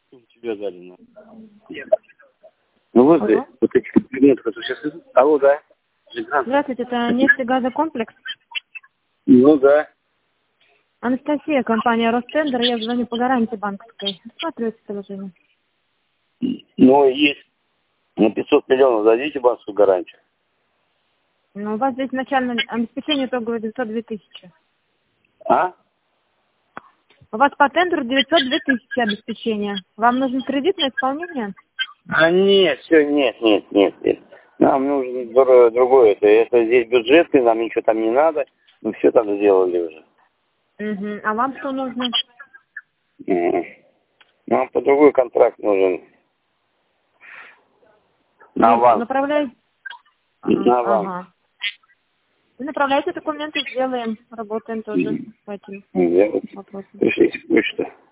У тебя сзади. Ну вот, вот эти клиенты, которые сейчас идут. Алло, да. Здравствуйте, это нефтегазокомплекс. Ну да. Анастасия, компания Ростендер, я звоню по гарантии банковской. Рассматривается приложение. Ну, есть. На 500 миллионов дадите банковскую гарантию? Но у вас здесь начальное обеспечение итоговое 902 тысячи. А? У вас по тендеру 902 тысячи обеспечения. Вам нужен кредит на исполнение? А нет, все, нет. Нам нужно другое. Это здесь бюджетный, нам ничего там не надо. Мы все там сделали уже. Угу. А вам что нужно? Нам по другой контракт нужен. На аванс. Направляйте. На аванс. Ага. Направляйте документы, сделаем. Работаем тоже по этим Делать. вопросам. Пришлите почту.